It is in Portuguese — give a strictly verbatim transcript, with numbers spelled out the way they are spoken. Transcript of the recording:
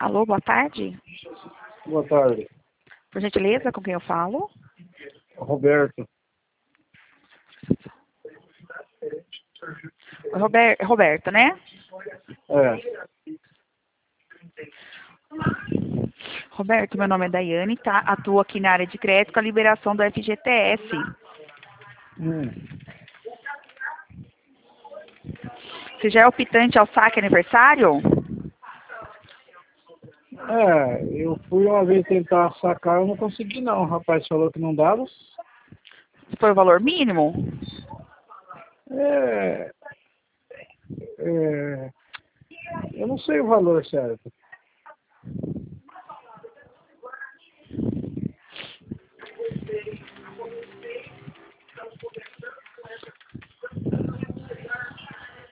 Alô, boa tarde. Boa tarde. Por gentileza, com quem eu falo? Roberto. Rober, Roberto, né? É. Roberto, meu nome é Daiane, tá? Atuo aqui na área de crédito com a liberação do F G T S. Hum. Você já é optante ao saque aniversário? É, eu fui uma vez tentar sacar, eu não consegui não. O rapaz falou que não dava. Foi o valor mínimo? É, é, eu não sei o valor certo.